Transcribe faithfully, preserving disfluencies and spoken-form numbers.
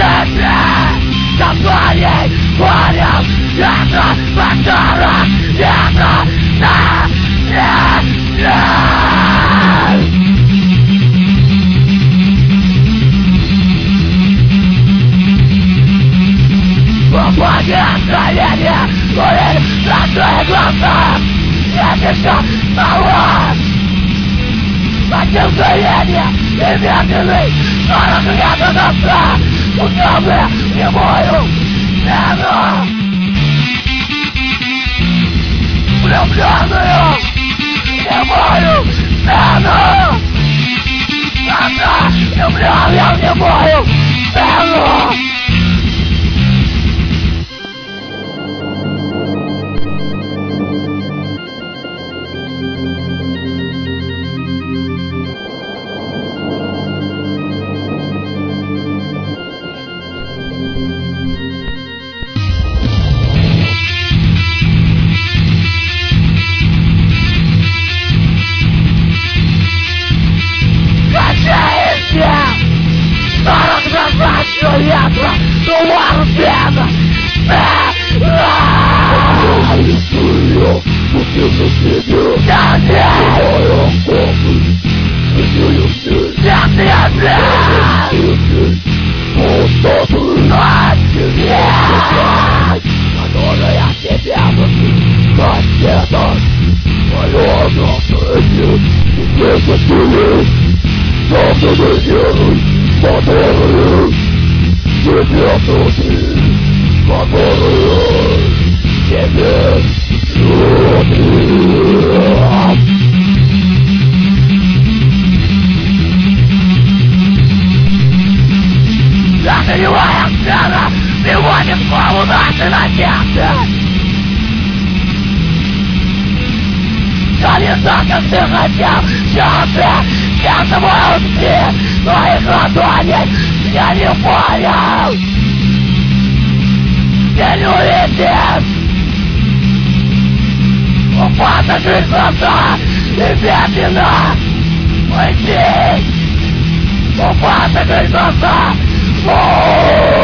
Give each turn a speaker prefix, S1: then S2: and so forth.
S1: Настроение горит на твоих глазах. Я еще мало. Хотел горения и медленный сорок лет до конца. Утомлю немою цену. Влюбленную немою цену. Она влюблен я в немою цену. Ветра, туман пена. Я которая тебя хотела. Моё отношение не потеряй. Сам не делай, которые тебя внутри, которые тебе внутри. Затаевая сцена приводит в голову наши надежды. Я не знаю, как ты хотел, что ты, я собой успех твоих ладоней, я не понял. Ты не увидишь. Упасть, закрыть глаза и медленно уйти. Упасть, закрыть глаза.